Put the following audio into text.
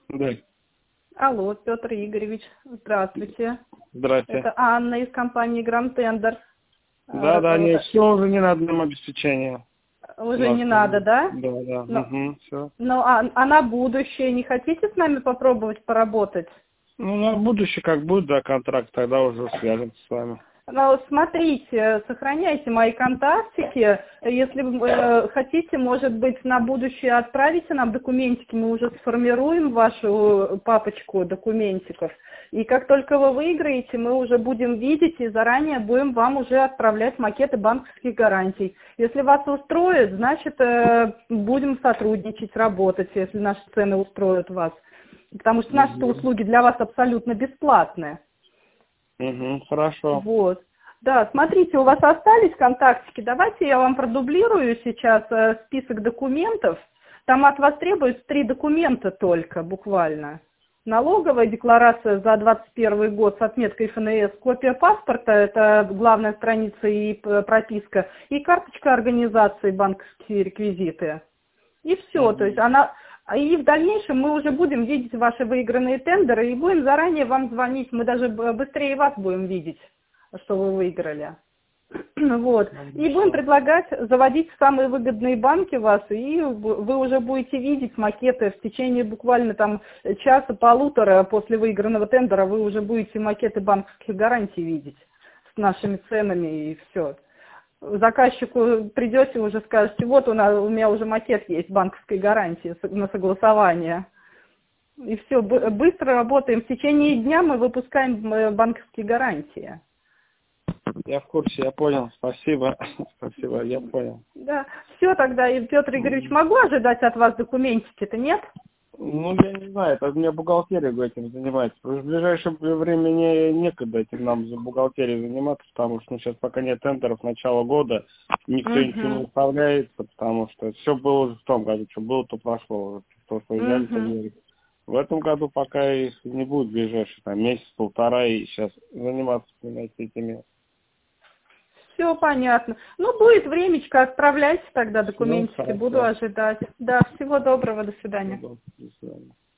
Да. Алло, Петр Игоревич, здравствуйте. Здрасте. Это Анна из компании Грантендер. Да, не, все уже не надо нам обеспечение. Уже не надо, да? Да. Все. Ну, а на будущее не хотите с нами попробовать поработать? Ну, на будущее как будет, да, контракт, тогда уже свяжемся с вами. Ну, смотрите, сохраняйте мои контактики. Если вы хотите, может быть, на будущее отправите нам документики, мы уже сформируем вашу папочку документиков. И как только вы выиграете, мы уже будем видеть и заранее будем вам уже отправлять макеты банковских гарантий. Если вас устроит, значит, будем сотрудничать, работать, если наши цены устроят вас. Потому что наши услуги для вас абсолютно бесплатные. Хорошо. Вот. Да, смотрите, у вас остались контактики. Давайте я вам продублирую сейчас список документов. Там от вас требуется 3 документа только, буквально. Налоговая декларация за 2021 год с отметкой ФНС, копия паспорта, это главная страница и прописка, и карточка организации, банковские реквизиты. И все, то есть и в дальнейшем мы уже будем видеть ваши выигранные тендеры и будем заранее вам звонить, мы даже быстрее вас будем видеть, что вы выиграли. Вот. И будем предлагать заводить в самые выгодные банки вас, и вы уже будете видеть макеты в течение буквально там часа-полутора после выигранного тендера, вы уже будете макеты банковских гарантий видеть с нашими ценами и все. Заказчику придете, уже скажете, вот у меня уже макет есть банковской гарантии на согласование. И все, быстро работаем. В течение дня мы выпускаем банковские гарантии. Я в курсе, я понял. Спасибо. Спасибо, я понял. Да, все тогда, и Петр Игоревич, могу ожидать от вас документики-то, нет? Ну, я не знаю, это у меня бухгалтерия этим занимается. В ближайшее время некогда этим нам за бухгалтерией заниматься, потому что сейчас пока нет тендеров, начало года, никто ничего не выставляется, потому что все было уже в том году, что было, то прошло. То, что взяли, то взяли. В этом году пока их не будет в ближайший месяц-полтора, и сейчас заниматься этими. Все понятно. Ну, будет времечко, отправляйте тогда документики, буду ожидать. Да, всего доброго, до свидания. До свидания.